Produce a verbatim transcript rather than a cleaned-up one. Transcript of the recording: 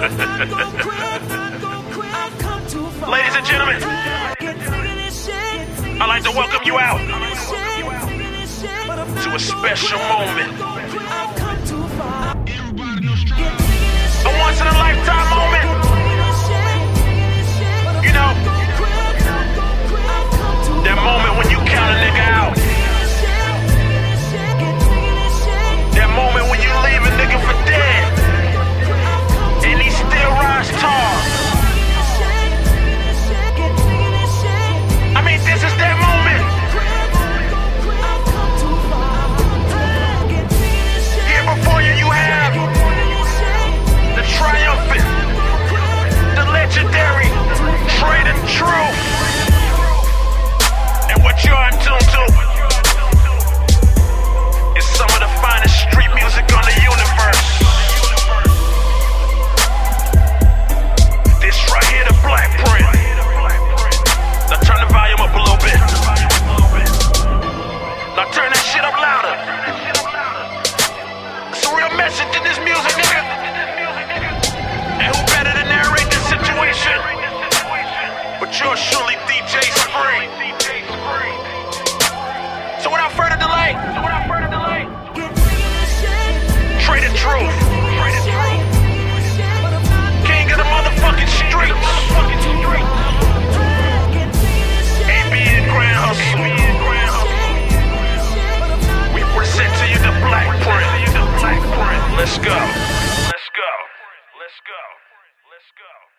Ladies and gentlemen, I'd like to welcome you out to a special moment. A once in a lifetime moment. You know, that moment when you count a nigga out. That moment when you leave a nigga for dead and he still rise tall. I mean, this is that moment. Here before you, you have the triumphant, the legendary Trade and Truth. And what you're in tune to is some of the finest street music on the universe. This right here, the Black Print. Now turn the volume up a little bit. Now turn that shit up louder. It's a real message in this music, nigga. And who better to narrate this situation but yours surely, D J Spree. So without further delay, so without further delay, Trade and Truth, king of the motherfucking streets, A B and Grand Hustle. We present to you the Black Print. Let's go. Let's go. Let's go. Let's go.